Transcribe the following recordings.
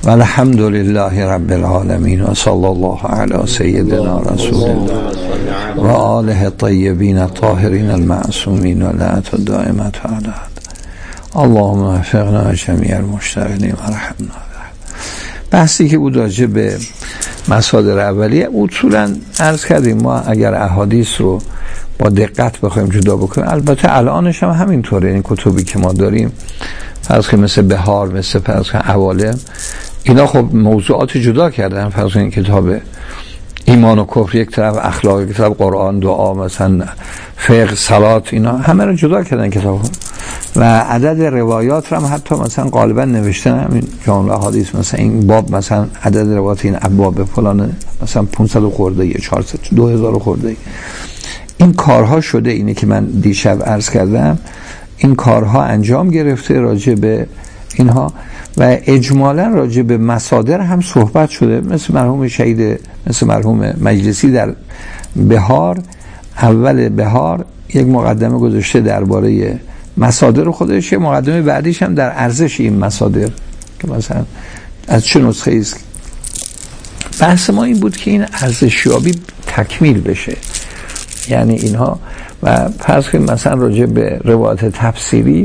و الحمد لله رب العالمین و صلی الله علی سیدنا رسول الله و آله الطیبین الطاهرین المعصومین و لعنت الدائمة علی اللهم وفقنا جمیع المشتغلین و رحمنا. بحثی که بود راجع به مصادر اولیه، اصولا عرض کردیم ما اگر احادیث رو با دقت بخوایم جدا بکنیم، البته الانش هم همینطوره، این کتبی که ما داریم فرض کنیم مثل بهار، مثل فرض کنیم عوالم، اینا خب موضوعات جدا کردن. فرض کنیم کتاب ایمان و کفر یک طرف، اخلاق یک طرف، قرآن، دعا، مثلا فقه، صلات، اینا همه رو جدا کردن کتاب و عدد روایات رو هم حتی مثلا غالبا نوشتن همین جامع احادیث، مثلا این باب مثلا عدد روایات این ابواب فلان مثلا 500 خورده 400 2000 خورده. این کارها شده، اینه که من دیشب عرض کردم، این کارها انجام گرفته راجع به اینها و اجمالا راجع به مصادر هم صحبت شده. مثل مرحوم شهید، مثل مرحوم مجلسی در بهار، اول بهار یک مقدمه گذاشته درباره مصادر خودش، مقدمه بعدیش هم در ارزش این مصادر که مثلا از چه نسخه است. بحث ما این بود که این ارزشیابی تکمیل بشه، یعنی اینها و فرض کنیم مثلا راجع به روایت تفسیری،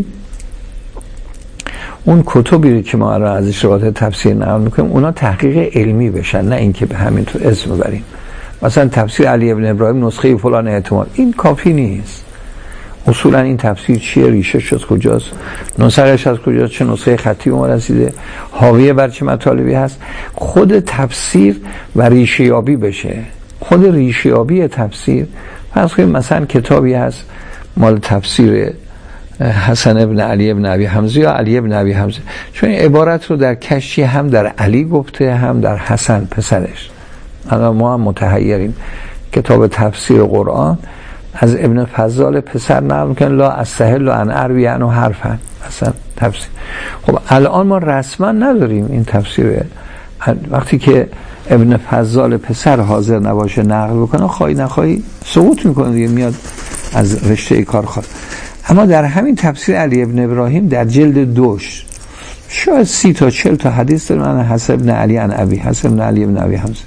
اون کتبی که ما را ازش روایت تفسیر نقل میکنیم اونا تحقیق علمی بشن، نه اینکه به همینطور اسم ببریم مثلا تفسیر علی ابن ابراهیم نسخه فلان احتمال، این کافی نیست. اصولا این تفسیر چیه، ریشه‌اش از کجاست، نسخه‌اش از کجاست، چه نسخه خطی اون رسیده، حاویه بر چه مطالبی هست. خود تفسیر و ریشه یابی بشه، خود ریشه یابی تفسیر. فرض کنیم مثلا کتابی هست مال تفسیر حسن ابن علی ابن ابی حمزه یا علی ابن ابی حمزه، چون این عبارت رو در کشی هم در علی گفته هم در حسن پسرش. الان ما هم متحیریم. کتاب تفسیر قرآن از ابن فضال پسر نقل میکنه لا استحل ان اروی عنه حرفا، مثلا تفسیر. خب الان ما رسما نداریم این تفسیر. وقتی که ابن فضال پسر حاضر نباشه نقل بکنه، خواهی نخواهی سقوط میکنه دیگه، میاد از رشته کار خواهد. اما در همین تفسیر علی ابن ابراهیم در جلد 2 شاید 30 تا 40 تا حدیث داره من حسن ابن علی عن ابی، حسن ابن علی ابن ابی حمزه،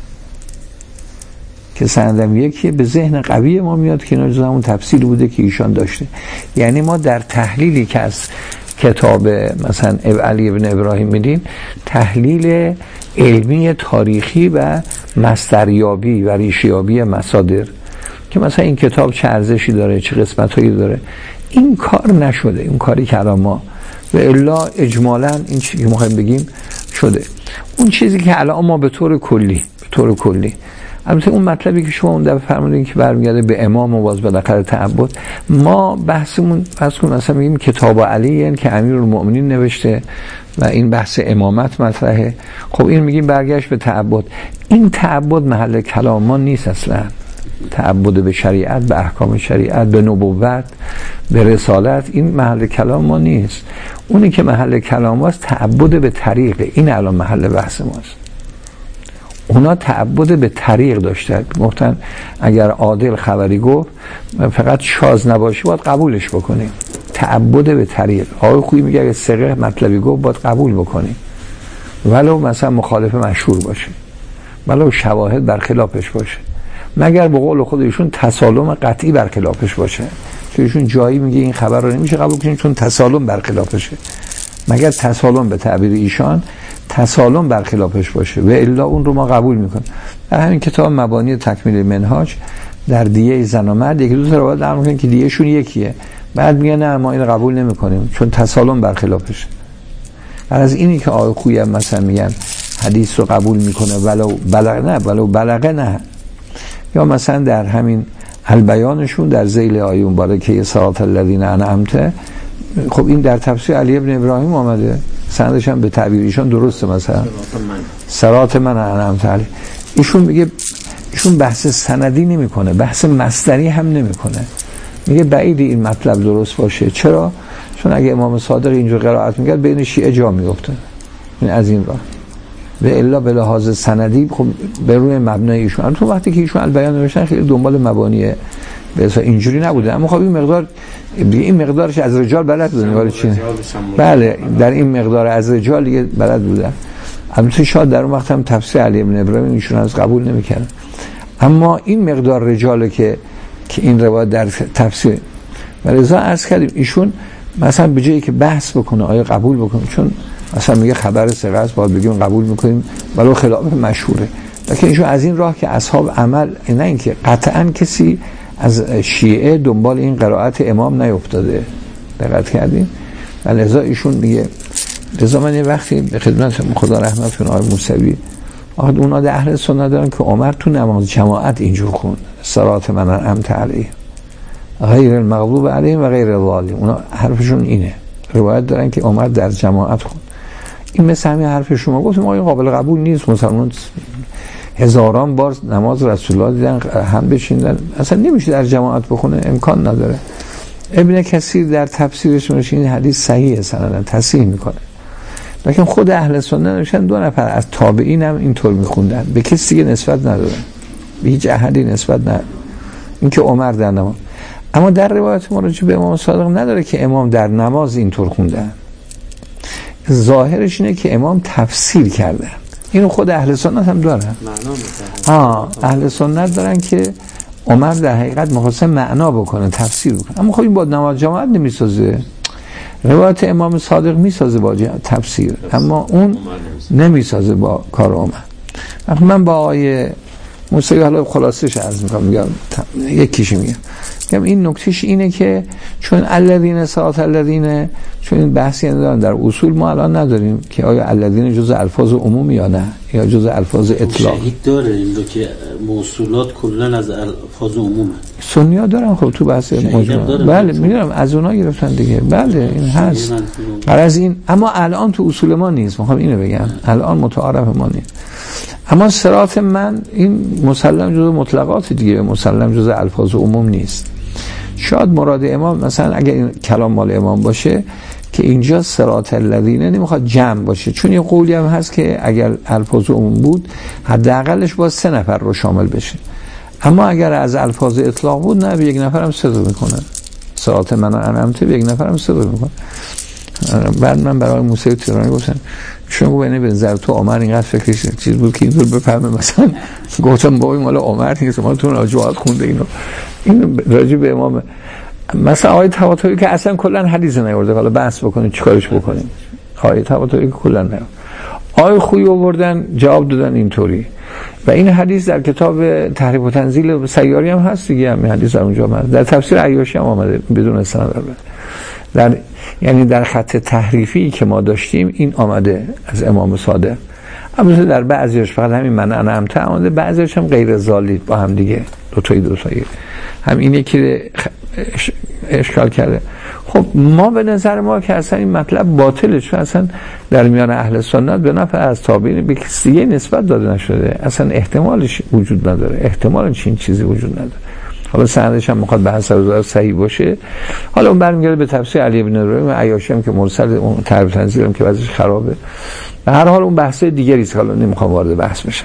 که سندم یکی به ذهن قوی ما میاد که اینا جز همون تفسیر بوده که ایشان داشته. یعنی ما در تحلیلی که از کتاب مثلا علی ابن ابراهیم میدیم، تحلیل علمی تاریخی و مصدریابی و ریشیابی مصادر، که مثلا این کتاب چه ارزشی داره، چه قسمتایی داره، این کار نشده. این کاری که الان ما و الا اجمالا این چیزی که میخوایم بگیم شده. اون چیزی که الان ما به طور کلی البته اون مطلبی که شما اون دفعه فرمودین که برمیگرده به امام و باز بالاخره تعبد، ما بحثمون فرض کن مثلا میگیم کتاب علی، یعنی که امیرالمؤمنین نوشته و این بحث امامت مطرحه. خب این میگیم برگشت به تعبد. این تعبد محل کلام ما نیست اصلا. تعبد به شریعت، به احکام شریعت، به نبوت، به رسالت، این محل کلام ما نیست. اونی که محل کلام ماست تعبد به طریق، این الان محل بحث ماست. اونا تعبد به طریق داشتن، گفتن اگر عادل خبری گفت فقط شاذ نباشه باید قبولش بکنیم. تعبد به طریق. آقای خویی میگه اگر ثقه مطلبی گفت باید قبول بکنیم، ولو مثلا مخالف مشهور باشه، ولو شواهد برخلافش باشه، مگر به قول خودشون تسالم قطعی برخلافش باشه. چون ایشون جایی میگه این خبر رو نمیشه قبول کنیم چون تسالم برخلافشه، مگر تسالم به تعبیر ایشان تسالم برخلافش باشه و الا اون رو ما قبول میکنیم. در همین کتاب مبانی تکمیل منهاج در دیه زن و مرد یکی دو تا روایت در میگن که دیه شون یکیه، بعد میگن نه ما این قبول نمیکنیم چون تسالم برخلافشه. از اینی که آقای خویی مثلا میگن حدیث رو قبول میکنه ولو بلغه نه، یا مثلا در همین البیانشون در ذیل آیه مبارکه صراط الذین انعمت، خب این در تفسیر علی ابن ابراهیم آمده، سندش هم به تعبیر ایشان درسته، مثلا صراط من انعمت علی. ایشون میگه ایشون بحث سندی نمیکنه، بحث مصدری هم نمیکنه، میگه بعید این مطلب درست باشه. چرا؟ چون اگه امام صادق اینجور قرائت میکرد بین شیعه جا میفته، این از این راه و الا به لحاظ سندی خب به روی مبنای ایشون. تو وقتی که ایشون البیان نوشتن خیلی دنبال مبانی به اینجوری نبوده، اما خب این مقدارش از رجال بلد بودن، ولی چی؟ بله در این مقدار از رجال دیگه بلد بودن. البته شاید در اون وقت هم تفسیر علی بن ابراهیم ایشون از قبول نمی‌کردن، اما این مقدار رجاله که این روایت در تفسیر و لذا عرض کردیم ایشون مثلا به جایی که بحث بکنه آیا قبول بکنه، چون مثلا میگه خبر ثقه است باید بگیم قبول میکنیم ولو خلاف مشهوره، لکن ایشون از این راه که اصحاب عمل، نه اینکه قطعا کسی از شیعه دنبال این قرائت امام نیفتاده، دقت کردیم و لذا ایشون میگه. لذا من یه وقتی به خدمت خدا رحمت کنه آقای موسوی، اونا در اهل سنت دارن که عمر تو نماز جماعت اینجور خوند صراط من انعمت علیهم غیر المغضوب علیهم و غیر الضالین، اونا حرفشون اینه، روایت دارن که عمر در جماعت خوند. این مثل همین حرف شما گفتم آقا قابل قبول نیست، مسلمان هزاران بار نماز رسول الله دیدن هم بشیندن، اصلا نمیشه در جماعت بخونه، امکان نداره. ابن کثیر در تفسیرش میشه این حدیث صحیحه سندن تصحیح میکنه، لیکن خود اهل سنت نوشتن 2 نفر از تابعین هم اینطور میخوندن، به کسی دیگه نسبت ندادن، به هیچ احدی نسبت ندادن، اینکه عمر در نماز. اما در روایت مراجع به امام صادق نداره که امام در نماز اینطور خوندن، ظاهرش اینه که امام تفسیر کردن. اینو خود اهل سنت هم دارن، اهل سنت دارن که عمر در حقیقت می‌خواسته معنا بکنه، تفسیر بکنه، اما خب این با نماز جماعت نمیسازه. روایت امام صادق میسازه با تفسیر، اما اون نمیسازه با کار عمر. من با آقای موسوی حالا خلاصش عرض میگم یکیش میگم این نکتهش اینه که چون الذین صراط الذین، چون این بحثی ندارن در اصول ما الان نداریم که آیا الذین جزء الفاظ عموم یا نه یا جزء الفاظ اطلاق. شهید داره این رو که موصولات کلا از الفاظ عمومه، سنی‌ها دارن خب تو بحث مجموعه، بله میدونم از اونها گرفتن دیگه، بله این هست از این، اما الان تو اصول ما نیست، میخوام اینو بگم الان متعارف ما نیست. اما صراط من این مسلم جزء مطلقات دیگه، مسلم جزء الفاظ عموم نیست. شاید مراد امام مثلا اگر این کلام مال امام باشه که اینجا صراط الذین نمیخواد جمع باشه، چون یه قولی هم هست که اگر الفاظ عموم بود حداقلش باید 3 نفر رو شامل بشه، اما اگر از الفاظ اطلاق بود نه به 1 نفر هم صدق میکنه، صراط من انعمت به 1 نفر هم صدق میکنه. بعد من برای موسی تهرانی گفتم شما ببینید به نظر تو عمر اینقدر فکرش چیز بود که اینطور بفهمه، مثلا گفتم با این مال عمر نیست، ما تو نجوات خونده اینو، این راجع به امام مثلا آیه تواتری که اصلا کلا حدیث نیورده، حالا بحث بکنید چیکارش بکنیم، آیه تواتری که کلا نه، آیه خویی آوردن جواب دادن اینطوری، و این حدیث در کتاب تحریف و تنزیل سیاری هم هست دیگه، همین حدیث در اونجا هست، در تفسیر عیاشی هم آمده بدون سند، در یعنی در خط تحریفی که ما داشتیم این آمده از امام صادق، البته در بعضیش فقط همین من انعمت آمده، بعضیش هم غیر ذالی با هم دیگه دوتایی هم اینه که اشکال کرده. خب ما به نظر ما که اصلا این مطلب باطله، چون اصلا در میان اهل سنت به نفع از تابعین به کسی دیگه نسبت داده نشده، اصلا احتمالش وجود نداره، احتمال چین چیزی وجود نداره. حالا سندش هم میخواد به حسب ظاهر صحیح باشه، حالا اون برمیگرده به تفسیر علی بن ابراهیم، عیاشی هم که مرسل، اون تحریف تنزیل هم که وضعش خرابه، به هر حال اون بحث دیگری است، حالا نمیخوام وارد بحث بشم.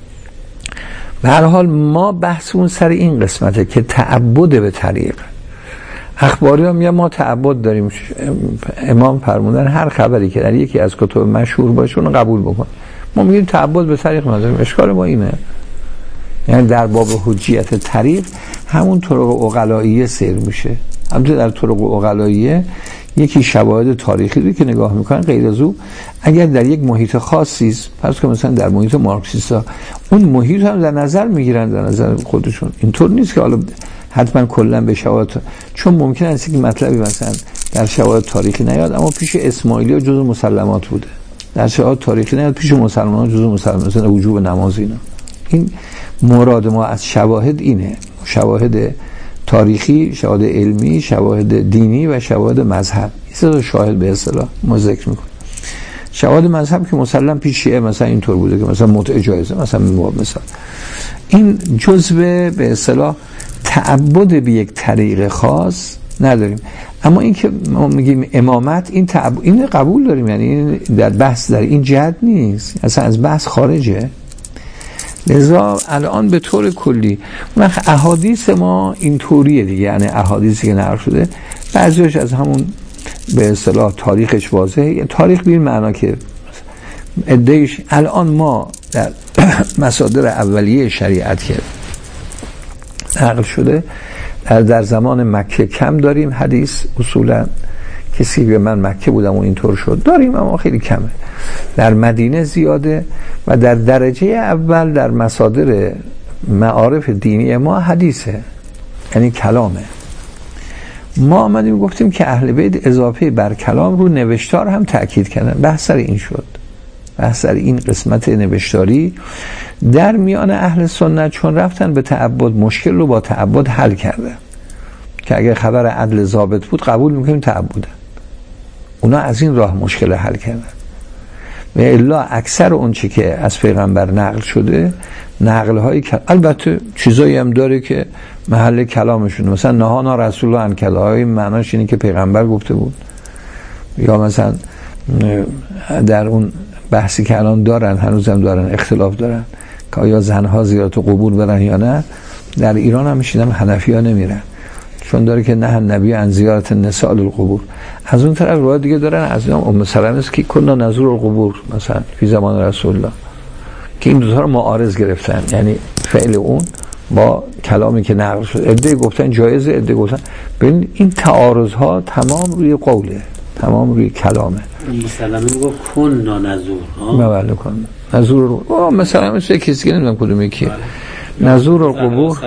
به هر حال ما بحثمون سر این قسمته که تعبد به طریق اخباری هم میگن ما تعبد داریم، امام فرمودن هر خبری که در یکی از کتب مشهور باشه اون قبول بکن، ما میگیم تعبد به طریق نداریم. اشکال ما اینه، یعنی در باب حجیت طریق همون طرق عقلائیه سیر میشه. البته در طرق عقلائیه یکی شواهد تاریخی رو که نگاه میکنن، غیر از او اگر در یک محیط خاصی است، پس که مثلا در محیط مارکسیستا اون محیط هم در نظر میگیرن، در نظر خودشون، اینطور نیست که حالا حتما کلا به شواهد، چون ممکن است که مطلبی مثلا در شواهد تاریخی نیاد اما پیش اسماعیلی ها جزء مسلمات بوده، در شواهد تاریخی نیاد پیش مسلمانان جزء مسلمات، مثلا وجوب نماز اینا. این مراد ما از شواهد اینه، شواهد تاریخی، شواهد علمی، شواهد دینی و شواهد مذهب. این شاهد به اصطلاح ما ذکر میکنیم. شواهد مذهب که مسلم پیش شیعه مثلا اینطور بوده که مثلا متع جایزه، مثلا مثلا این جزء به اصطلاح تعبد به یک طریق خاص نداریم. اما این که ما میگیم امامت، این قبول داریم، یعنی این در بحث در این جهت نیست، اصلا از بحث خارجه. لذا الان به طور کلی احادیث ما این طوریه دیگه، یعنی احادیثی که نقل شده بعضیش از همون به اصطلاح تاریخش واضحه، تاریخ به این معنا که ادعیش الان ما در مصادر اولیه شریعت که نقل شده در زمان مکه کم داریم حدیث، اصولا کسی به من مکه بودم و اینطور شد داریم، اما خیلی کمه. در مدینه زیاده و در درجه اول در مصادر معارف دینی ما حدیثه، یعنی کلامه. ما آمدیم گفتیم که اهل بیت اضافه بر کلام رو نوشتار هم تأکید کردن. بحث سر این شد، بحث سر این قسمت نوشتاری در میان اهل سنت، چون رفتن به تعبد مشکل رو با تعبد حل کردن که اگر خبر عدل ضابط بود قبول میکنیم تعبده، اونا از این راه مشکل حل کردن. و الا اکثر اون چی که از پیغمبر نقل شده نقل هایی که البته چیزایی هم داره که محل کلامشون، مثلا نهانا رسول الله عن کذا، های معناش اینه که پیغمبر گفته بود، یا مثلا در اون بحثی که الان دارن هنوزم دارن اختلاف دارن که آیا زنها زیارت قبور برن یا نه. در ایران هم میشیدم حنفی ها نمیرن چون داره که نه نبی عن زیارت نساء القبور. از اون طرف روایت دیگه دارن از ام سلمه است که کنا نزور القبور مثلا فی زمان رسول الله، که این دو تا رو معارض گرفتن، یعنی فعل اون با کلامی که نقل شد. عده گفتن جایزه، عده گفتن. ببین این تعارض ها تمام روی قوله، تمام روی کلامه. مثلا میگه کنا نزور ها بله کن نزور مثلا مثل کسی که نمیدونم کدوم یکیه نزور القبور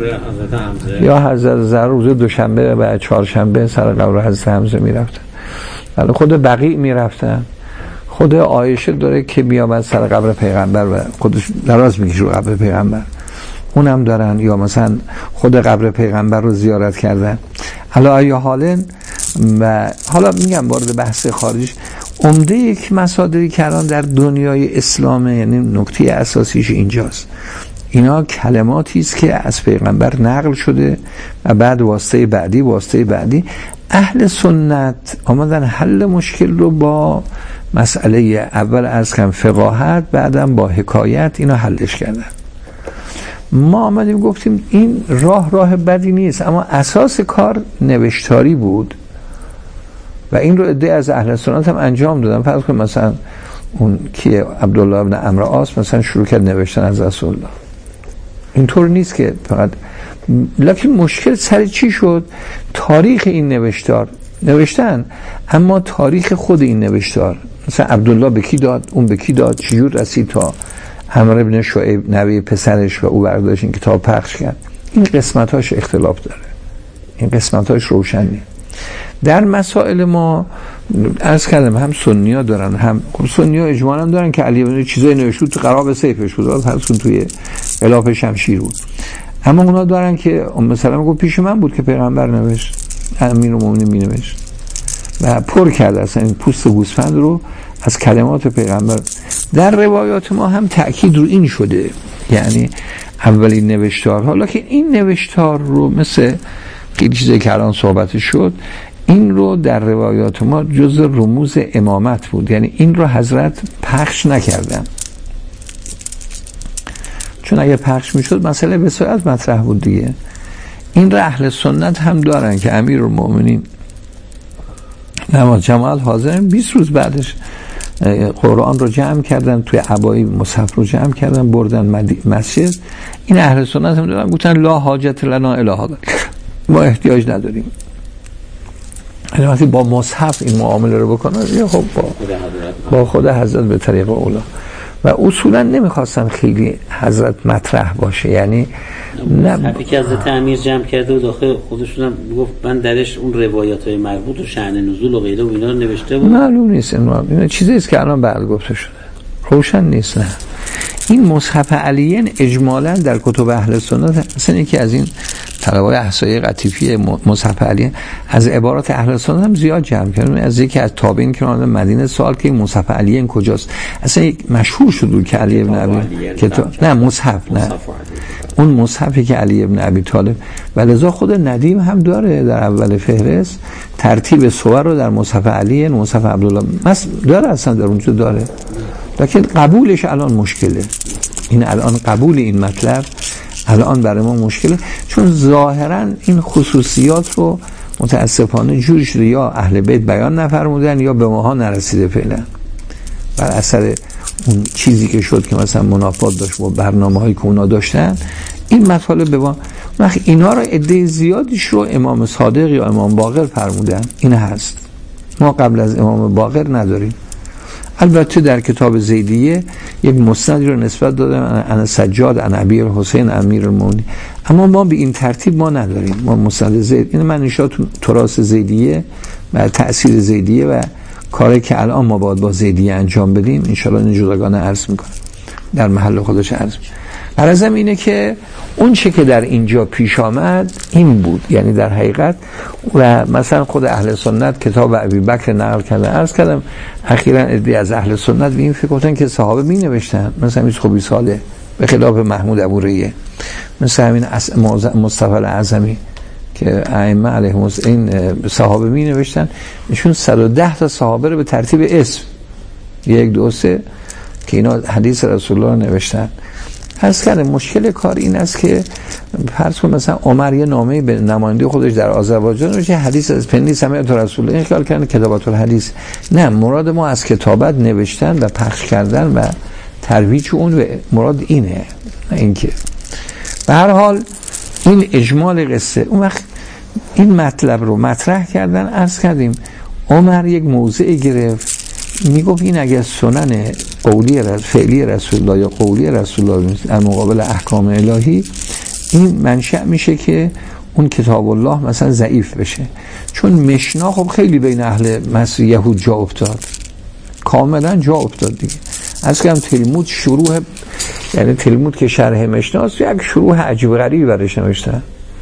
یا حضرت زهرا روز دوشنبه و چهارشنبه سر قبر حضرت حمزه میرفتن، ولی خود بقیع میرفتن. خود عایشه داره که میامد سر قبر پیغمبر و خودش دراز میکشه رو قبر پیغمبر، اونم دارن. یا مثلا خود قبر پیغمبر رو زیارت کردن. علی ای حال و حالا میگم وارد بحث خارج، عمده یک مصادری که الان در دنیای اسلام، یعنی نکته اساسیش اینجاست، اینا کلماتی است که از پیغمبر نقل شده و بعد واسطه بعدی اهل سنت آمدن حل مشکل رو با مسئله اول از کم فقاهت، بعدم با حکایت اینا حلش کردن. ما آمدیم گفتیم این راه بدی نیست، اما اساس کار نوشتاری بود و این رو عده از اهل سنت هم انجام دادن. فرض کن مثلا اون که عبدالله ابن عمرو عاص مثلا شروع کرد نوشتن از رسول الله، اینطور نیست که فقط. لکن مشکل سر چی شد؟ تاریخ این نوشتار نوشتن، اما تاریخ خود این نوشتار، مثلا عبدالله به کی داد، اون به کی داد، چجور رسید تا عمرو ابن شعیب نوی پسرش و او برداشت این کتاب پخش کرد. این قسمتاش اختلاف داره، این قسمتاش روشن نیست. در مسائل ما عرض کردم هم سنی ها دارن، هم سنی ها اجمالا دارن که علی ابن چیزای نوشته تو قراب سیفش بود، فرض کن توی غلاف شمشیر بود، اما اونا دارن که ام سلمه گفت پیش من بود که پیغمبر نوشت، امیرالمومنین می نوشت و پر کرد اصلا این پوست گوسفند رو از کلمات پیغمبر. در روایات ما هم تأکید رو این شده، یعنی اولین نوشتارها، لکن این نوشتار رو مثل خیلی چیزی که الان صحبت شد، این رو در روایات ما جز رموز امامت بود، یعنی این رو حضرت پخش نکردن، چون اگه پخش میشد مسئله وصایت مطرح بود دیگه. این رو اهل سنت هم دارن که امیرالمومنین نماز جماعت حاضرن 20 روز بعدش قرآن رو جمع کردن، توی عبایی مصحف رو جمع کردن بردن مسجد. این اهل سنت هم دارن گفتن لا حاجت لنا الی هذا، ما احتیاج نداریم. یعنی وقتی با مصحف این معامله رو بکنن خب با خود حضرت به طریق اولا، و اصولا نمیخواستن خیلی حضرت مطرح باشه، یعنی مصحفی که حضرت امیر جمع کرده و داخل خودشون هم گفت من درش اون روایات های مربوط و شأن نزول و غیره و اینا رو نوشته بود. معلوم نیست این چیزی است که الان بعد گفته شده، روشن نیست. نه این مصحف علیین اجمالا در کتب اهل سنت اصلا یکی از این طلبای احصایی قطیفی مصحف علیین از عبارات اهل سنت هم زیاد جمع کردن. از یکی از تابعین که اومدن مدینه سوال که این مصحف علیین کجاست، اصلا مشهور شد که علی ابن ابی نه مصحف نه اون مصحفی که علی ابن ابی طالب، ولذا خود ندیم هم داره در اول فهرست ترتیب صور رو در مصحف علی، مصحف عبدالله داره، اصلا در اونجا داره، لکن قبولش الان مشکله. این الان قبول این مطلب الان برای ما مشکله، چون ظاهرا این خصوصیات رو متاسفانه جوری شده یا اهل بیت بیان نفرمودن یا به ماها نرسیده فعلا. بر اثر اون چیزی که شد که مثلا منافات داشت با برنامه‌هایی که اونا داشتن، این مطالب به ما وقتی اینا رو عده زیادیش رو امام صادق یا امام باقر فرمودن. این هست، ما قبل از امام باقر نداریم. البته در کتاب زیدیه یک مسندی رو نسبت دادن عن سجاد عن ابی الحسین امیر المؤمنین، اما ما به این ترتیب ما نداریم. ما مسند زید، این من انشاء تراث زیدیه و تأثیر زیدیه و کاری که الان ما باید با زیدیه انجام بدیم ان شاء الله این جداگانه عرض میکنم، در محل خودش عرض میکنم. غرضم اینه که اون چه که در اینجا پیش آمد این بود، یعنی در حقیقت و مثلا خود اهل سنت کتاب ابی بکر نقل کردن. عرض کردم اخیراً عده‌ای از اهل سنت به این فکر کردن که صحابه می نوشتن، مثلا میز خوبی ساله به خلاف محمود ابوریه، مثل همین مصطفی الاعظمی که ائمه علیهم این صحابه می نوشتن، ایشون 110 تا صحابه رو به ترتیب اسم 1 2 3 که اینا حدیث رسول الله نوشتن. اصلا مشکل کار این است که فرض کن مثلا عمر یه نامه به نماینده خودش در آذربایجان نوشته حدیث از پنی سمعت رسول الله، این خیال کردن کتابت الحدیث. نه، مراد ما از کتابت نوشتن و پخش کردن و ترویج اون مراد اینه، نه اینکه به هر حال این اجمال قصه. اون وقت این مطلب رو مطرح کردن، عرض کردیم عمر یک موضع گرفت، میگفت این اگر سنن قولی فعلی رسول الله یا قولی رسول الله در مقابل احکام الهی، این منشأ میشه که اون کتاب الله مثلا ضعیف بشه، چون مشنا خب خیلی بین اهل مصر یهود جا افتاد، کاملا جا افتاد دیگه. از که هم تلمود شروع، یعنی تلمود که شرح مشناست، یک شروع عجیب غریبی برش نوشتن،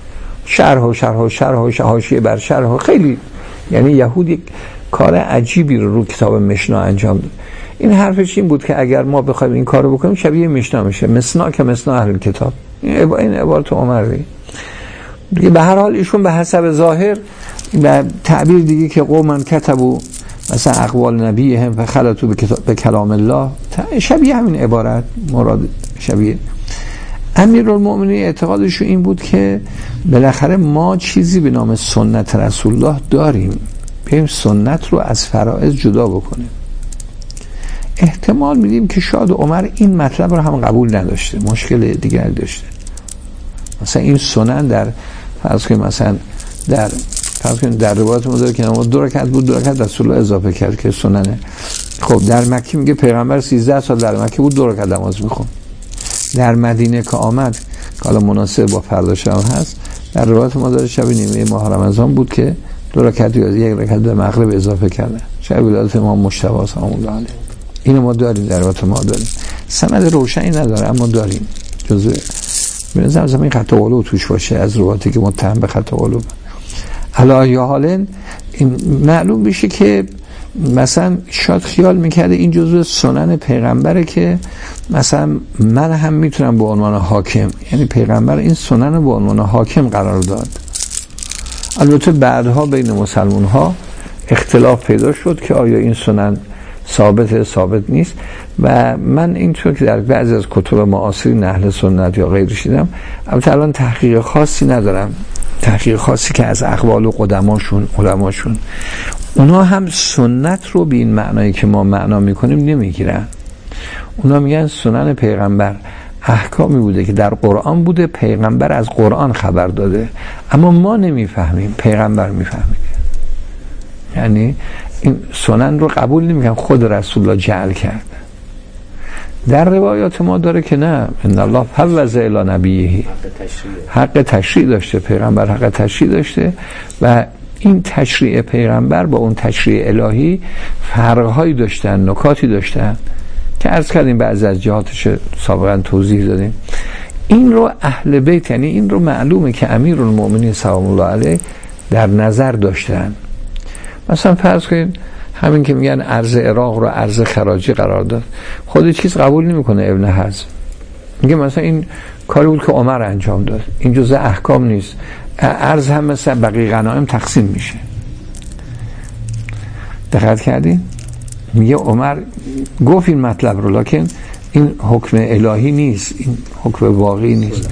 شرح حاشیه بر شرح، خیلی یعنی یهود یک کار عجیبی رو کتاب مشنا انجام داد. این حرفش این بود که اگر ما بخوایم این کارو بکنیم شبیه مشنا میشه، مسنا که مسنا اهل کتاب. این عبارت عمر دیگه. به هر حال ایشون به حسب ظاهر و تعبیر دیگه که قومن کتبو مثلا اقوال نبیهم فخلطوا به کلام الله، شبیه همین عبارت مراد شبیه. امیرالمؤمنین اعتقادش این بود که بالاخره ما چیزی به نام سنت رسول الله داریم، بریم سنت رو از فرائض جدا بکنیم. احتمال میدیم که شاید عمر این مطلب رو هم قبول نداشته، مشکل دیگر داشته. مثلا این سنن در فرض کنیم مثلا در روایت ما داره که 2 رکعت بود، 2 رکعت رسول الله اضافه کرد که سننه. خب در مکه میگه پیغمبر 13 سال در مکه بود 2 رکعت نماز میخوند. در مدینه که آمد که حالا مناسب با فردا شب هست، در روایت ما داره شب نیمه ماه رمضان بود که 2 رکعت یا 1 رکعت به مغرب اضافه کرده، شب ولادت امام مجتبی سلام الله علیه. اینو ما داریم، در روایت ما داریم، سند روشنی نداره اما داریم. جزء بنظرم زمین خطا قلوب توش باشه از روایتی که متهم به خطا قلوب. علی یا حالن این معلوم بشه که مثلا شاید خیال میکرده این جزء سنن پیغمبره که مثلا من هم میتونم به عنوان حاکم، یعنی پیغمبر این سنن رو به عنوان حاکم قرار داد. البته بعدها بین مسلمان ها اختلاف پیدا شد که آیا این سنن ثابت نیست، و من اینطور که در بعضی از کتب معاصرین اهل سنت یا غیرش دیدم، البته الان تحقیق خاصی ندارم، تحقیق خاصی که از اقوال و علماشون اونا هم سنت رو به این معنایی که ما معنا میکنیم نمیگیرن. اونا میگن سنن پیغمبر احکامی بوده که در قرآن بوده، پیغمبر از قرآن خبر داده، اما ما نمیفهمیم، پیغمبر میفهمه. یعنی این سنن رو قبول نمیکنن، خود رسول الله جعل کرد. در روایات ما داره که نه، ان الله فوض الی نبیه، حق تشریع داشته، پیغمبر حق تشریع داشته و این تشریع پیغمبر با اون تشریع الهی فرق‌هایی داشتن، نکاتی داشتن که عرض کردیم، بعضی از جهاتش سابقا توضیح دادیم. این رو اهل بیت، یعنی این رو معلومه که امیرالمؤمنین سلام الله علیه در نظر داشتن. مثلا فرض کنید همین که میگن ارز عراق رو ارز خراجی قرار داد، خود چیز قبول نمیکنه ابن حزم، میگه مثلا این کاری بود که عمر انجام داد، این جزء احکام نیست، ارز هم مثل بقیه غنایم تقسیم میشه. دقت کردین؟ میگه عمر گفت این مطلب رو، لکن این حکم الهی نیست، این حکم واقعی نیست.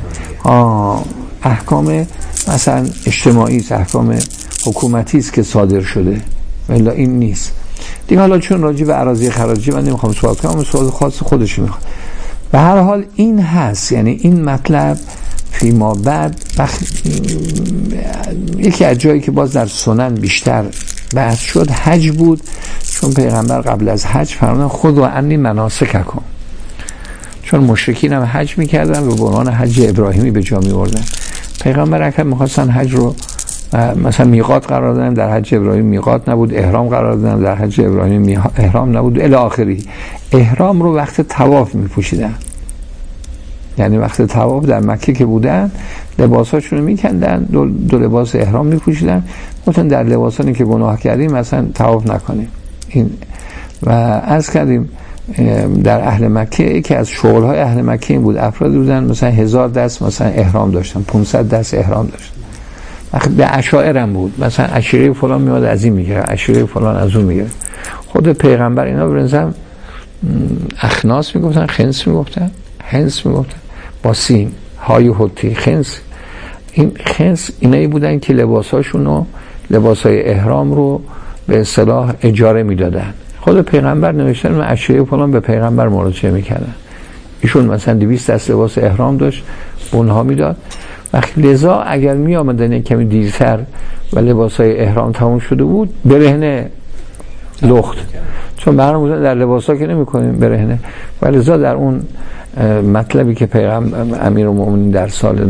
احکام مثلا اجتماعی است، احکام حکومتی است که صادر شده، ولی این نیست. دیگه حالا چون راجع به اراضی خراجی من نمیخوام صحبت کنم، سوال خاص خودش میخواد. به هر حال این هست، یعنی این مطلب فیما بعد یکی از جایی که باز در سنن بیشتر بحث شد حج بود، چون پیغمبر قبل از حج فرمودن خود و عنی مناسککم، چون مشرکین هم حج میکردن و به عنوان حج ابراهیمی به جا میوردن. پیغمبر اکرم میخواستن حج رو مثلا میقات قرار دادن، در حج ابراهیم میقات نبود، احرام قرار دادن، در حج ابراهیم احرام نبود الی آخری. احرام رو وقت طواف میپوشیدن، یعنی وقت طواف در مکه که بودن لباساشون رو میکندن، دو لباس احرام میپوشیدن، گفتن در لباسانی که گناه کردیم مثلا طواف نکنیم. این و عرض کردیم در اهل مکه یکی از شغل‌های اهل مکه این بود، افرادی بودن مثلا 1000 دست مثلا احرام داشتن، 500 دست احرام داشتن. وقتی به عشائر هم بود، مثلا عشیره فلان میاد از این میگیره، عشیره فلان از اون میگیره. خود پیغمبر اینا برنزم اخناس میگفتن، خنس میگفتن، هنس میگفتن با سین های حتی خنس. این خنس اینایی بودن که لباساشونو، لباسای احرام رو به اصطلاح اجاره میدادن. خود پیغمبر نوشتن من عشیره فلان به پیغمبر مراجعه میکردن، ایشون مثلا 200 دست لباس احرام داشت اونها میداد. وقتی لذا اگر می آمدن کمی دیرتر و لباسای احرام تموم شده بود برهنه لخت، چون برنامه در لباسا که نمی کنیم برهنه. و لذا در اون مطلبی که پیغمبر امیرالمومنین در سال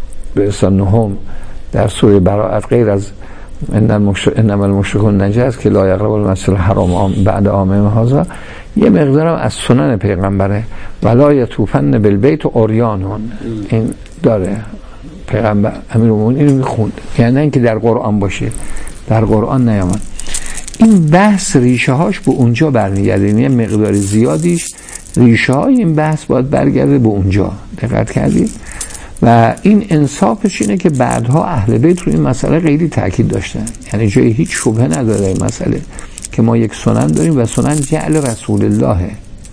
9 در سوره براءت غیر از انما المشرکون نجس که لا یقربوا المسجد الحرام بعد عامهم هذا، یه مقدارم از سنن پیغمبره ولا یطوفن بالبیت عریانون، این داره پیغمبر امیرالمومنین اینو میخوند، یعنی اینکه در قرآن باشه، در قرآن نیامد. این بحث ریشه هاش به اونجا برمیگرده، یعنی مقدار زیادیش ریشه های این بحث باید برگرده به اونجا. دقت کردید؟ و این انصافش اینه که بعدها اهل بیت رو این مسئله خیلی تاکید داشتن، یعنی جای هیچ شبهه نداره این مسئله که ما یک سنن داریم و سنن جعل رسول الله،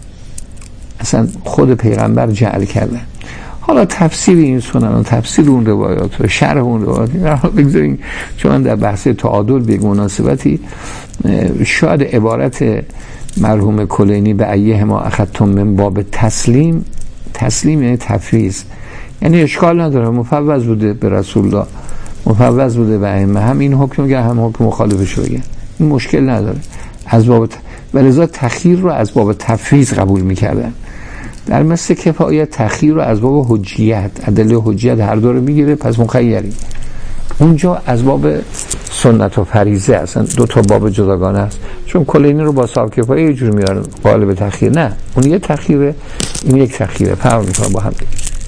اصلا خود پیغمبر جعل کردن. حالا تفسیر این سنن و تفسیر اون روایات و شرح اون روایات این رو بگذاریم، چون من در بحث تعادل به مناسبتی شاید عبارت مرحوم کلینی به ایه ما اخذتم من باب تسلیم یعنی تفویض، یعنی اشکال نداره، مفوض بوده به رسول الله، مفوض بوده به ائمه، هم این حکم میگه هم حکم مخالفش میگه، این مشکل نداره. از باب ولذا تخییر رو از باب تفویض قبول میکردن. در مثل کفایت تخییر رو از باب حجیت، ادله حجیت هر دو رو میگیره، پس مخیری. اونجا از باب سنت و فریضه، اصلا دو تا باب جداگانه است. چون کلینی رو با صاحب کفایه یه جور میارن قالب تخییر، نه اون یه تخییره این یک تخییره، فرق میکنه با هم.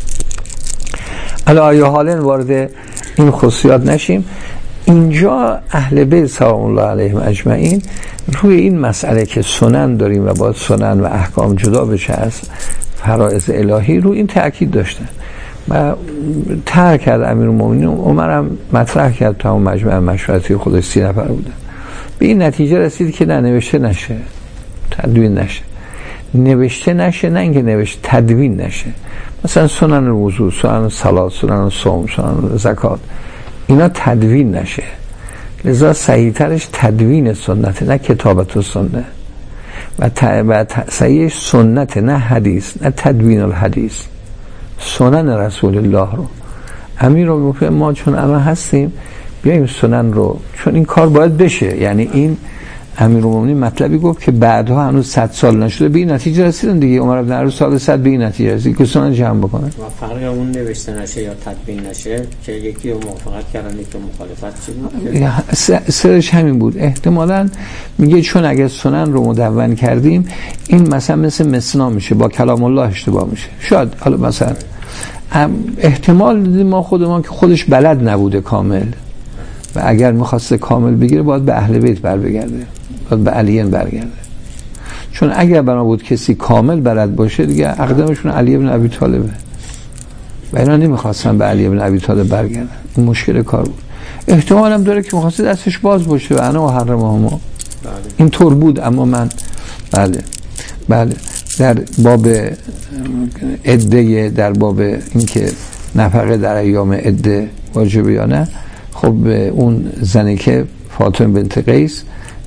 علی حالن وارد این خصوصیات نشیم. اینجا اهل بیت سلام الله علیهم اجمعین روی این مسئله که سنن داریم و باید سنن و احکام جدا بشه از فرائض الهی رو این تأکید داشتن و طرح کرد امیرالمومنین. عمر هم مطرح کرد تا اون مجمع مشورتی خودش 30 نفر بودن، به این نتیجه رسید که نه نوشته نشه، تدوین نشه، نوشته نشه، نه اینکه نوشته تدوین نشه. مثلا سنن وضو، سنن صلات، سنن صوم، سنن زکات، اینا تدوین نشه. لذا صحیح ترش تدوین سنت، نه کتابت سنت، و صحیح سنت، نه حدیث، نه تدوین الحدیث، سنن رسول الله رو امیرالمومنین ما چون الان هستیم بیایم سنن رو، چون این کار باید بشه. یعنی این امیرالمومنین مطلبی گفت که بعدها هنوز 100 سال نشده به این نتیجه رسیدن دیگه. عمر بن عبدالعزیز سال 100 به این نتیجه رسید که سنن جمع بکنن. و فرق اون نوشته نشه یا تدوین نشه که یکی رو موافقت کردن یکی رو مخالفت چی بود؟ سرش همین بود. احتمالاً میگه چون اگه سنن رو مدون کردیم این مثلا مثل مسنا میشه، با کلام الله اشتباه میشه. شاید حالا مثلا احتمال دیدیم ما خودمان که خودش بلد نبوده کامل و اگر میخواسته کامل بگیره باید به اهل بیت بر بگرده، باید به علیین برگرده. چون اگر بنا بود کسی کامل بلد باشه دیگه اقدمشون علی بن ابی طالبه و اینا نمیخواستن به علی بن ابی طالب برگردن. این مشکل کار بود. احتمال هم داره که میخواسته دستش باز باشه و انا و حرمهما این طور بود. اما من بله در باب عده، در باب اینکه نفقه در ایام عده واجبه یا نه، خب اون زنی که فاطمه بنت قیس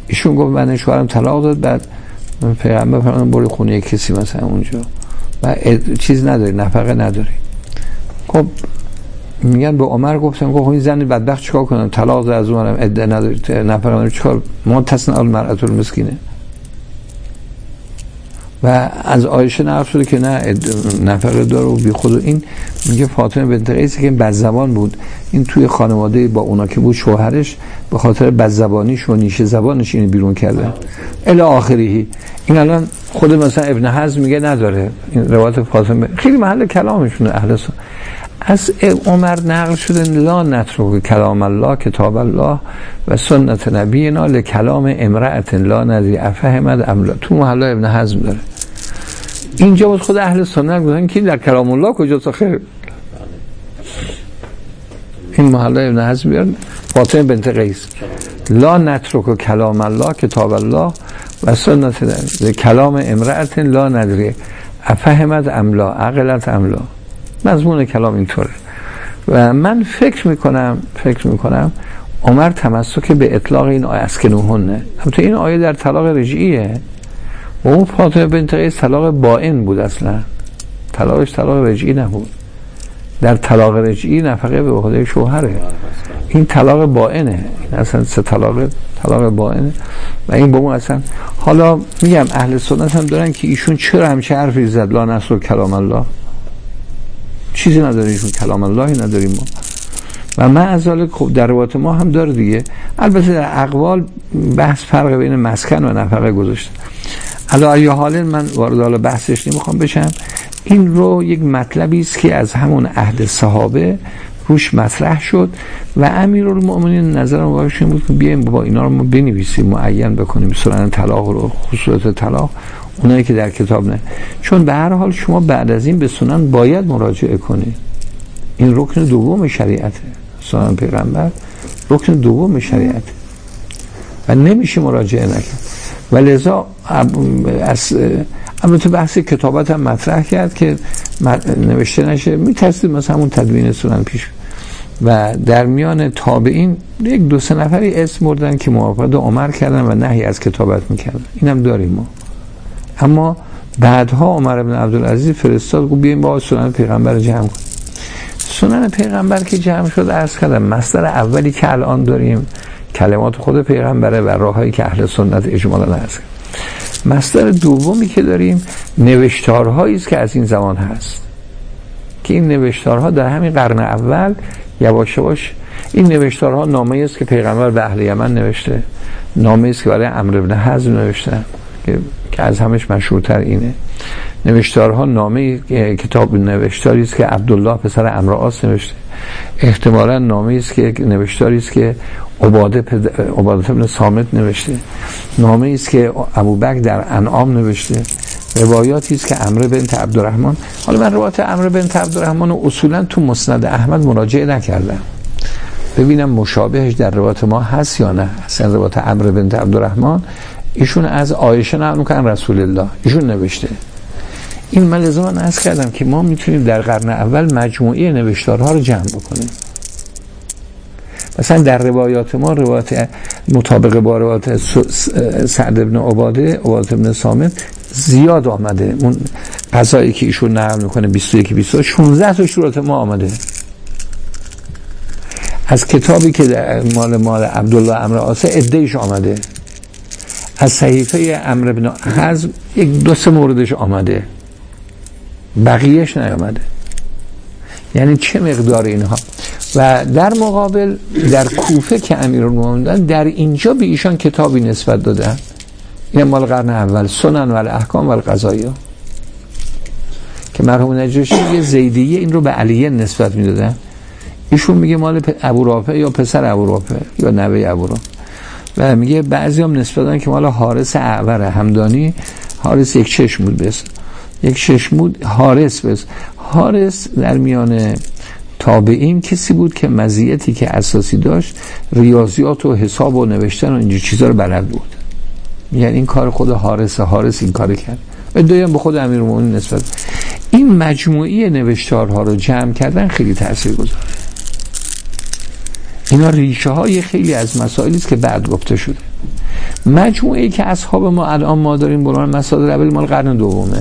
ایشون گفت من شوهرم طلاق داد، بعد پیغمبر فرمود برو خونه کسی مثلا اونجا و چیز نداری، نفقه نداری. خب میگن به عمر گفتم گفت این زن بدبخت چیکار کنم، طلاق داد از اونم عده نداری، نفقه نداری، چیکار؟ ما تصنع المرأة المسکینه. و از عایشه نقل شده که نه نفقه داره و بی خود. این میگه فاطمه بنت قیس که این بدزبان بود، این توی خانواده با اونا که بود شوهرش به خاطر بدزبانیش و نیشه زبانش اینو بیرون کرده الی آخری. این الان خود مثلا ابن حزم میگه نداره. این روایت فاطمه خیلی محل کلامشونه اهل سنت. از عمر نقل شده لا نترک کلام الله کتاب الله و سنت نبینا لکلام امرأة لا ندری افهمت ام لا. تو محل ابن حزم داره. اینجا بود خود اهل سنت گفتن که در کلام الله کجاست خیر. این محل ابن حزم بیارن فاطمه بنت قیس لا نترک کلام الله کتاب الله و سنت کلام امرأة لا ندری افهمت ام لا عقلت ام لا. مضمون کلام اینطوره. و من فکر میکنم عمر تمسک به اطلاق این آیه اسکنوهن. البته این آیه در طلاق رجعیه و اون فاطمه بنت قیس طلاق بائن بود، اصلا طلاقش طلاق رجعی نبود. در طلاق رجعی نفقه به عهده شوهره، این طلاق بائنه، این اصلا طلاق بائنه و این با اون اصلا. حالا میگم اهل سنت هم دارن که ایشون چرا همچه حرفی زد لا نصر کلام الله، چیزی نداریشون، کلام اللهی نداریم ما. و من از ذالک خب در روایت ما هم داره دیگه. البته در اقوال بحث فرق بین مسکن و نفقه گذاشته. علی ای حال من وارد حال بحثش نمیخوام بشم. این رو یک مطلبی است که از همون عهد صحابه روش مطرح شد و امیرالمؤمنین نظر مبارکش این بود که بیایم با اینا رو ما بنویسیم، معین بکنیم سنن طلاق رو، خصوصیات طلاق، اونایی که در کتاب نه. چون به هر حال شما بعد از این به سنن باید مراجعه کنید. این رکن دوم شریعته. سنن پیغمبر رکن دوم شریعته و نمیشه مراجعه نکرد. و لذا البته بحث کتابت هم مطرح کرد که نوشته نشه، میترسید مثلا همون تدوین سنن پیش. و در میان تابعین یک دو سه نفری اسم بردن که موافقت عمر کردن و نهی از کتابت میکردن. اینم داریم ما. اما بعدها عمر بن عبدالعزیز فرستاد گفت بیایم با سنن پیغمبر جمع کنیم. سنن پیغمبر که جمع شد عرض کردم مصدر اولی که الان داریم کلمات خود پیغمبره و راههایی که اهل سنت اجمالا هست. مصدر دومی که داریم نوشتارهایی است که از این زمان هست که این نوشتارها در همین قرن اول یواش یواش این نوشتارها نامه‌ای است که پیغمبر به اهل یمن نوشته، نامه‌ای است که برای عمرو بن حزم نوشته که از همش مشهورتر اینه. نوشتارها نامه کتاب نوشتاری است که عبدالله پسر عمرو عاص نوشته، احتمالاً نامه است که نوشتاری است که عباده بن صامت نوشته، نامه است که ابوبکر در انعام نوشته، روایاتی است که عمرو بنت عبدالرحمن. حالا من روایت عمرو بنت عبدالرحمن رو اصولاً تو مسند احمد مراجعه نکردم ببینم مشابهش در روایت ما هست یا نه. اصلا روایت عمرو بنت عبدالرحمن ایشون از عایشه نقل می‌کنن رسول الله ایشون نوشته. این من لازم عرض کردم که ما میتونیم در قرن اول مجموعه نوشتارها رو جمع بکنیم. مثلا در روایات ما روایت مطابق با روایت سعد بن عباده بن صامت زیاد آمده. اون قضایی که ایشون نقل میکنه 21 22 16 تا روایت ما آمده. از کتابی که مال عبدالله عمرو عاص عده‌اش آمده. از صحیفه عمرو بن حزم یک دو سه موردش آمده، بقیهش نیامده. یعنی چه مقدار اینها. و در مقابل در کوفه که امیرالمومنین در اینجا به ایشان کتابی نسبت دادن، این مال قرن اول، سنن و الاحکام و القضایا، که مرحوم نجاشی میگه زیدیه این رو به علیه نسبت میدادن، ایشون میگه مال ابو رافع یا پسر ابو رافع یا نوه ابو رافع. و میگه بعضی هم نسبت دادن که مال حارس اعور همدانی، حارس یک چشمود بس، یک چشمود حارس بس. حارس در میان تابعین کسی بود که مزیتی که اساسی داشت ریاضیات و حساب و نوشتن و اینجور چیزا رو بلد بود. یعنی این کار خود حارس این کار کرد و دویم به خود امیرالمومنین نسبت. این مجموعه نوشتارها رو جمع کردن خیلی تاثیرگذاره. اینا ریشه های خیلی از مسائلی است که بعد گفته شده. مجموعه ای که اصحاب ما الان ما داریم برای مصادر اول مال قرن دومه،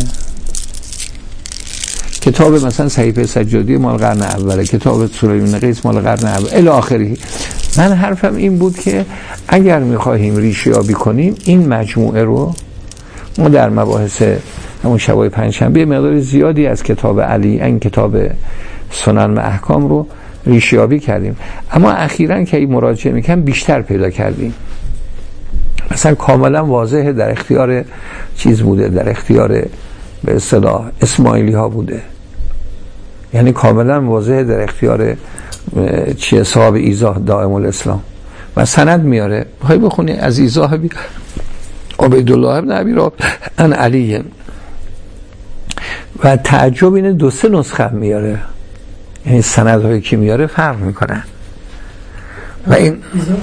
کتاب مثلا صحیفه سجادی مال قرن اوله، کتاب سلیمان قیس مال قرن اول الی آخره. من حرفم این بود که اگر میخواهیم ریشه یابی کنیم این مجموعه رو ما در مباحث همون شبای پنجشنبه مقدار زیادی از کتاب علی، این کتاب سنن و احکام رو ریشه یابی کردیم، اما اخیراً که این مراجعه میکنم بیشتر پیدا کردیم. مثلا کاملا واضحه در اختیار چیز بوده، در اختیار به اصطلاح اسماعیلی ها بوده، یعنی کاملا واضحه در اختیار صاحب ایضاح دائم الاسلام و سند میاره. بخوای بخونی از ایضاح عبیدالله ابن ابی رافع عن علی و تعجب اینه 2-3 نسخه میاره، یعنی سندهایی که میاره فرق میکنن. و این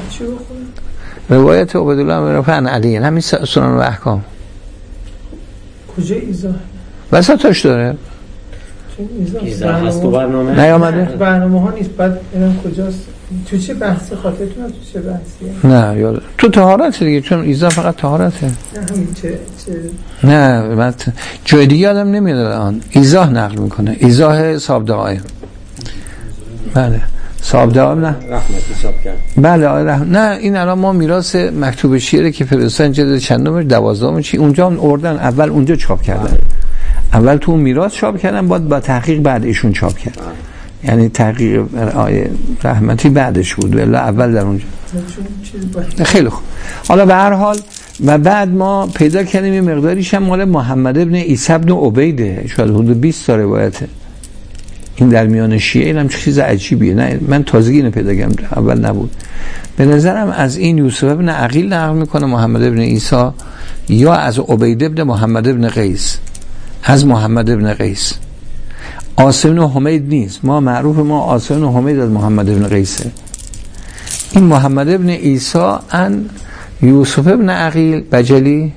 روایت عبیدالله ابن رافع عن علی همین سنن و احکام کجا ایضاح وسطش داره؟ ایضاح هست تو برنامه نیامده؟ برنامه ها نیست. بعد اینم کجاست؟ تو چه بحثی خاطرتون تو چه بحثیه؟ نه یاد تو طهارت دیگه، چون ایضاح فقط طهارته. نه همین چه نه من جای دیگه آدم نمیاد الان ایضاح نقل میکنه، ایضاح صاحب دائم. بله صاحب دائم نه رحمتی چاپ کرد. بله نه این الان ما میراث مکتوب شیعه که فرستادن جلد چندم 12 چی اونجا هم اردن، اول اونجا چاپ کردن، اول تو اون میراث چاپ کردن، بعد با تحقیق بعد ایشون چاپ کرد. یعنی تحقیق آیه رحمتی بعدش بود ولی اول در اونجا. خیلی خوب. حالا به هر حال و بعد ما پیدا کردیم یه مقداریش هم مال محمد ابن عیسی ابن عبیده، شاید حدود 20 تا روایته. این در میان شیعه اینم چیز عجیبیه. نه من تازگی اینو پیدا کردم، اول نبود. به نظرم از این یوسف ابن عقیل نقل میکنه محمد ابن عیسی، یا از عبید ابن محمد ابن قیس از محمد ابن قیس. عاصم بن حمید نیست، ما معروف ما عاصم بن حمید از محمد ابن قیسه. این محمد ابن عیسی ان یوسف ابن عقیل بجلی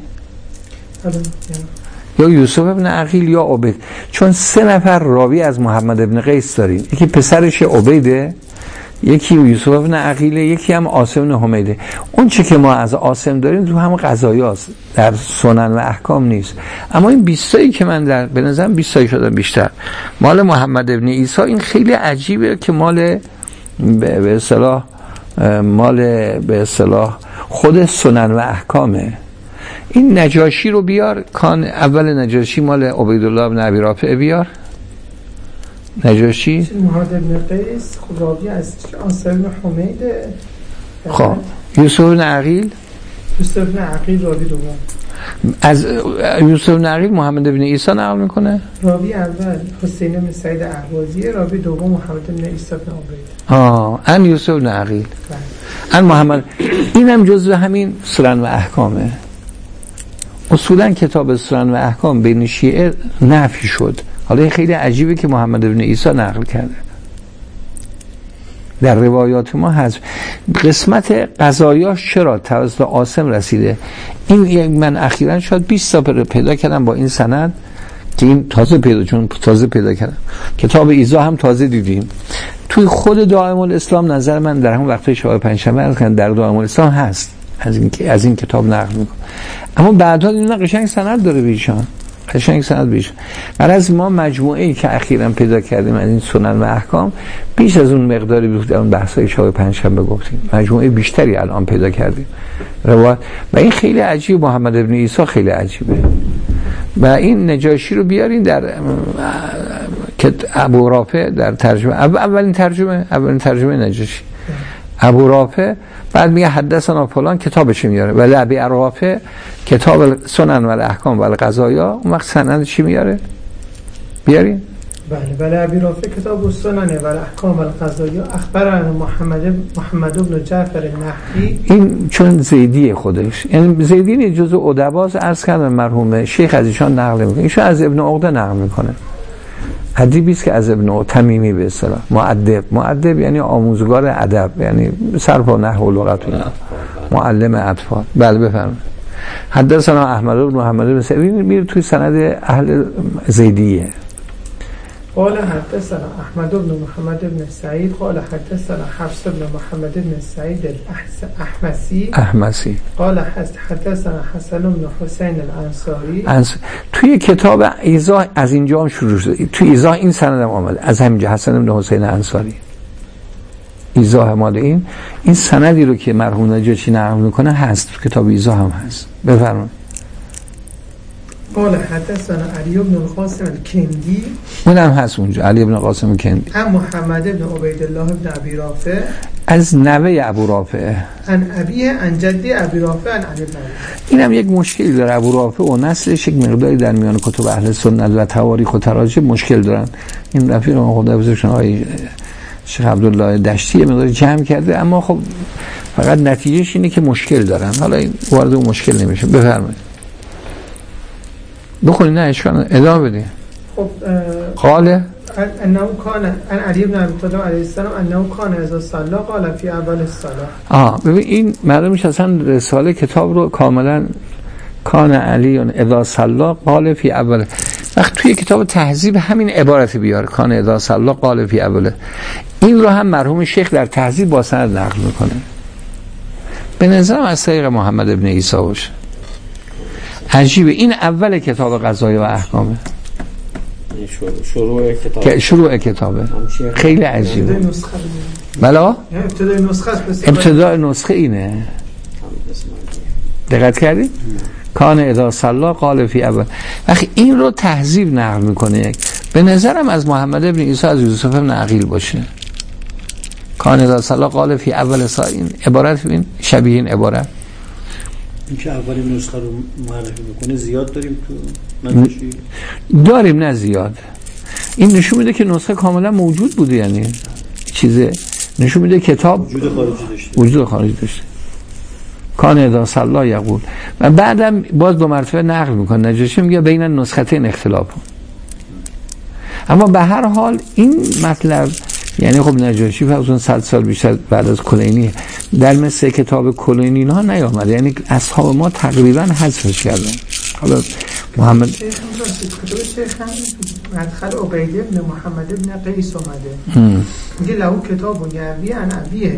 یا یوسف ابن عقیل یا عبید، چون 3 نفر راوی از محمد ابن قیس داریم، یکی پسرش عبیده، یکی یوسف ابن عقیله، یکی هم عاصم بن حمیده. اون چه که ما از عاصم داریم تو هم قضایاست، در سنن و احکام نیست. اما این 20 تایی که من در به نظرم 20 تایی شدن بیشتر مال محمد ابن عیسی، این خیلی عجیبه که مال به اصطلاح مال به اصطلاح خود سنن و احکامه. این نجاشی رو بیار، کان اول نجاشی مال عبیدالله ابن ابی رافع بیار. نجاشی محمد ابن قیس راوی از عاصم بن حمید. خب یوسف بن عقیل، یوسف بن عقیل راوی دوم. از یوسف بن عقیل محمد ابن عیسی نقل میکنه. راوی اول حسین بن سعید اهوازی، راوی دوم محمد بن عیسی بن عبید. ان یوسف بن عقیل ان محمد. اینم جزو همین سنن و احکامه. اصولا کتاب سنن و احکام بین شیعه نفی شد. حالا خیلی عجیبه که محمد ابن عیسی نقل کرده، در روایات ما هست. قسمت قضایاش چرا توسط عاصم رسیده، این من اخیراً شاید 20 تا پیدا کردم با این سند که این تازه پیدا کردم. کتاب ایضاح هم تازه دیدیم توی خود دائم الاسلام. نظر من در همون وقتای شب پنجشنبه در دائم الاسلام هست، از این کتاب نقل میکنه. اما بعدا این قشنگ سند داره بیشان، قشنگ سند بیش. از ما مجموعه‌ای که اخیراً پیدا کردیم از این سنن و احکام بیش از اون مقداری بود در اون بحث‌های شب پنجشنبه گفتیم، مجموعه بیشتری الان پیدا کردیم روایت. و این خیلی عجیب، محمد ابن عیسی خیلی عجیبه. و این نجاشی رو بیارین در ابو رافع در ترجمه اولین ترجمه نجاشی ابو رافع، بعد میگه حدثنا فلان کتابش میاره، ولی ابی رافع کتاب سنن و احکام و القضایا، اون وقت سند چی میاره بیارین؟ بله ولی ابی رافع کتاب سنن و احکام و القضایا اخبرنا محمد بن جعفر النحوی. این چون زیدی خودش، یعنی زیدی جزء ادباست، عرض کردم مرحوم شیخ از ایشان نقل میکنه، ایشون از ابن عقده نقل میکنه. ادیبی است که از ابن تمیمی به اصطلاح مؤدب یعنی آموزگار ادب، یعنی صرف و نحو و لغت، معلم اطفال. بله بفرمایید. حدثنا احمد بن محمد بن سعید، میره توی سند اهل زیدیه. قال حدثنا احمد بن محمد بن سعید قال حدثنا حفص بن محمد بن سعید الاحمسی قال حدثنا حسن بن حسین الانصاری. توی کتاب ایضاح از اینجا هم شروع شده، توی ایضاح این سند هم آمده از همینجا، حسن بن حسین الانصاری. ایضاح مال این سندی رو که مرحوم نجاشی نقل میکنه هست، تو کتاب ایضاح هم هست. بفرمایید. قال حدثنا علی بن القاسم الکندی، اونم هست اونجا، علی بن القاسم الکندی. هم محمد بن عبید الله بن ابی رافع، از نوه ابو رافع، ان ابیه ان جدی ابی رافع ان علی بن. اینم یک مشکلی داره، ابو رافع و نسلش یک مقداری در میان کتب اهل سنت و تواریخ و تراجم مشکل دارن. این رفیق ما خدا بزرگشون آقای شیخ عبدالله دشتی یه مقداری جمع کرده، اما خب فقط نتیجهش اینه که مشکل دارن. حالا این وارد اون مشکل نمیشه. بفرمایید. بخونید. نه اشکال، ادامه بدید. خب قال انه کان ان علی بن ابی طالب علیه السلام انه کان اذا صلى قال فی اول الصلاه. ببین این معلوم میشه اصلا رساله کتاب رو کاملا کان علی اذا صلى قال فی اول. وقت توی کتاب تهذیب همین عبارت بیاره، کان اذا صلى قال فی اول. این رو هم مرحوم شیخ در تهذیب با سند نقل میکنه. به نظرم از طریق محمد ابن عیسی باشه. عجیبه. این اول کتاب قضایا و احکامه، شروع کتابه. خیلی عجیبه. بلا ابتدای نسخه اینه. دقت کردی؟ کان اذا صلی قال فی اول. وقتی این رو تهذیب نقل میکنه، به نظرم از محمد ابن عیسی از یوسف بن عقیل باشه. کان اذا صلی قال فی اول صلاه. این عبارت ببین شبیه این عبارت. این که اولین نسخه رو معرفی میکنه زیاد داریم تو نجاشی؟ داریم، نه زیاد. این نشون میده که نسخه کاملا موجود بوده، یعنی چیزه نشون میده کتاب وجود خارجی داشته. کان اذا صلی یقول. و بعدم باز دو مرتبه نقل میکنه نجاشی، میگه بین نسختین اختلاف. اما به هر حال این مطلب، یعنی خب نجاشی فرضاً 100 سال بیشتر بعد از کلینی در مثل کتاب کلینی اینها نیامده، یعنی اصحاب ما تقریبا حذفش کردن. حالا محمد شیخ مدخل عبیده ابن محمد ابن قیس اومده، میگه له کتاب یعوی عن ابیه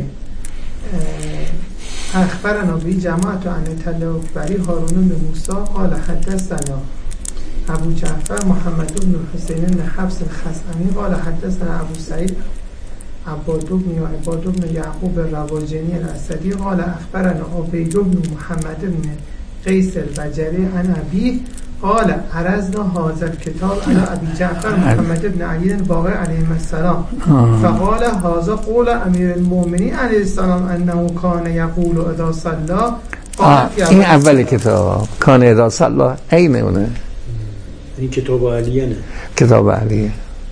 اخبرنا بی جماعت عن تلوکبری هارون بن موسی قال حدثنا ابو جعفر محمد بن حسین بن حفص الخصمی قال حدثنا ابو سعید عباد بن یعقوب الرواجنی الاسدی قال اخبرنا عبید بن محمد بن قیس البجری عن ابی قال عرضنا هذا الكتاب على ابي جعفر محمد بن علی الباقر علیه السلام فقال هذا قول امیر المؤمنین علیه السلام انه کان یقول اذا صلى. این اول کتاب کان اذا صلى عین اونه. این کتاب علیه نه، کتاب علیه.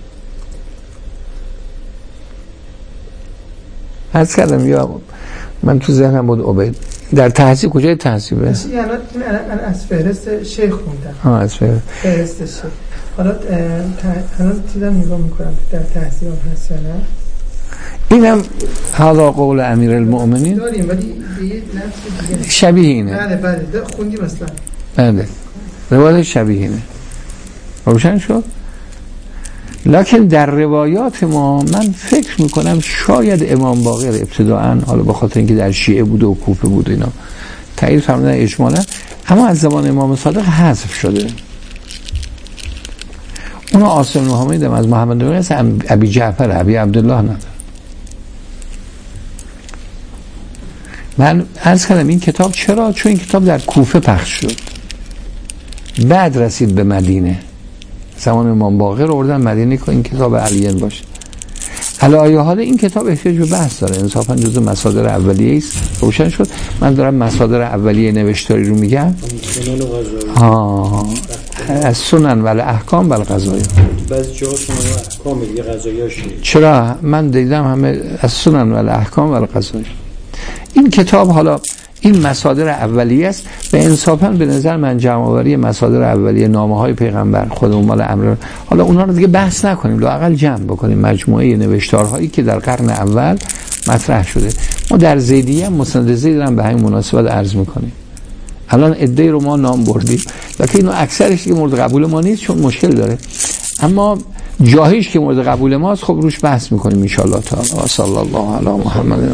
عرض کردم یا من تو ذهنم بود عبید در تحصیل کجای تحصیله؟ یعنی از فهرست شیخ خوندم. از فهرست شیخ. حالا دیدم نگاه میکنم در تحصیل هم هست یا نه. اینم هذا قول امیر المؤمنین داریم، ولی به یه لفظ دیگه شبیه اینه. بله خوندیم اصلا. بله روایت شبیه اینه. روشن شد؟ لکن در روایات ما من فکر میکنم شاید امام باقر ابتداعاً، حالا به خاطر اینکه در شیعه بوده و کوفه بوده اینا تایید فرمودن اجمالا، اما از زمان امام صادق حذف شده. اونا عاصم بن حمید از محمد بن قیس ابی جعفر ابی عبدالله نداره. من عرض کردم این کتاب چرا؟ چون این کتاب در کوفه پخش شد، بعد رسید به مدینه. زمان امام باقر آوردن مدینه که این کتاب علیین باشه. علی حال این کتاب احتیاج به بحث داره، انصافا جزو مصادر اولیه است. روشن شد. من دارم مصادر اولیه نوشتاری رو میگم. از سنن و احکام و القضایا. بعضی جاها سنن و احکام دیگه قضایاش. چرا؟ من دیدم همه از سنن و احکام و القضایا. این کتاب حالا این مصادر اولیه است. به انصافا به نظر من جمع‌آوری مصادر اولیه نامه‌های پیغمبر خودمون مال امر، حالا اونا رو دیگه بحث نکنیم، لااقل جمع بکنیم مجموعه نوشتارهایی که در قرن اول مطرح شده. ما در زیدیه مسند زید هم به همین مناسبت عرض میکنیم. الان عده رو ما نام بردیم، لکه اینو اکثرش دیگه مورد قبول ما نیست چون مشکل داره. اما جاهیش که مورد قبول ماست خب روش بحث میکنیم ان شاء الله تعالی. و صلی الله علی محمد.